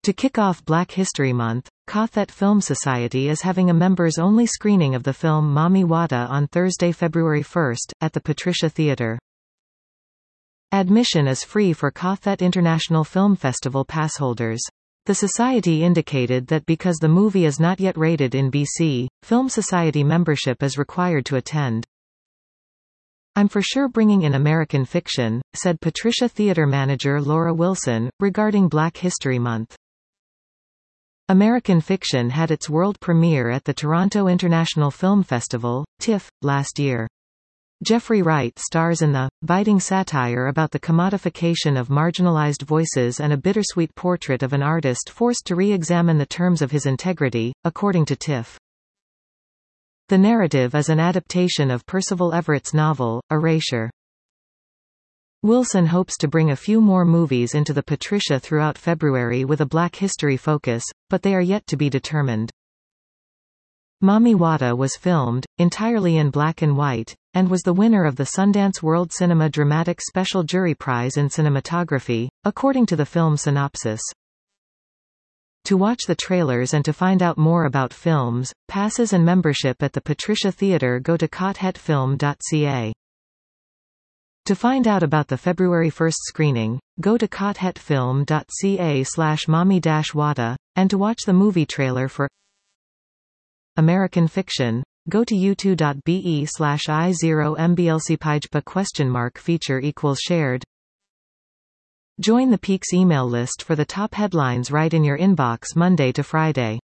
To kick off Black History Month, Kothet Film Society is having a members-only screening of the film Mami Wata on Thursday, February 1, at the Patricia Theatre. Admission is free for Kothet International Film Festival passholders. The Society indicated that because the movie is not yet rated in BC, Film Society membership is required to attend. "I'm for sure bringing in American fiction," said Patricia Theatre manager Laura Wilson, regarding Black History Month. American Fiction had its world premiere at the Toronto International Film Festival, TIFF, last year. Jeffrey Wright stars in the biting satire about the commodification of marginalized voices and a bittersweet portrait of an artist forced to re-examine the terms of his integrity, according to TIFF. The narrative is an adaptation of Percival Everett's novel, Erasure. Wilson hopes to bring a few more movies into the Patricia throughout February with a Black history focus, but they are yet to be determined. Mami Wata was filmed, entirely in black and white, and was the winner of the Sundance World Cinema Dramatic Special Jury Prize in Cinematography, according to the film synopsis. To watch the trailers and to find out more about films, passes and membership at the Patricia Theatre, go to kothetfilm.ca. To find out about the February 1 screening, go to kothetfilm.ca/mami-wata, and to watch the movie trailer for American Fiction, go to u2.be/i0mblcpijpa ?feature =shared. Join the Peaks email list for the top headlines right in your inbox Monday to Friday.